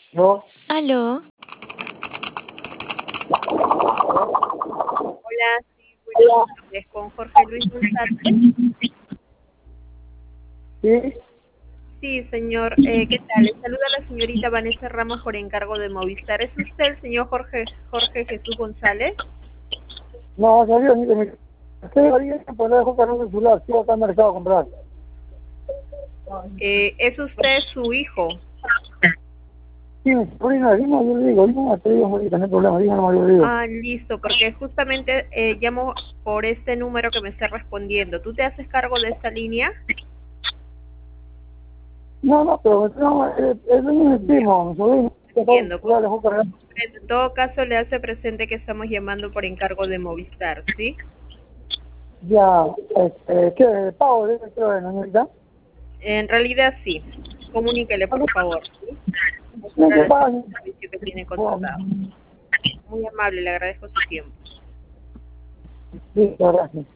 No, Aló, Hola, sí, buenas tardes. Con Jorge Luis González. sí, Sí, señor. ¿Qué tal? Le saluda la señorita Vanessa Ramos por encargo de Movistar. ¿Es usted el señor Jorge Jesús González? no, salió ni de mi. Estoy ahí por dejo para un celular, estoy acá al mercado a comprar. ¿Es usted su hijo? Sí, mi sobrina, dime, yo le digo, dime, te digo, ahorita, no hay problema, dime, no, yo le digo. Ah, listo, porque justamente llamo por este número que me está respondiendo. ¿Tú te haces cargo de esta línea? No, no, pero no, es mi primo, mi sobrino, que todo el Entiendo. celular dejó cargar. En todo caso, le hace presente que estamos llamando por encargo de Movistar, ¿sí? Ya, ¿qué? Pago, creo, ¿no, señorita? En realidad sí. Comuníquele, por favor. ¿Sí? No, Mostrar ¿qué el pago? servicio que tiene contratado. Muy amable, le agradezco su tiempo. Sí, gracias.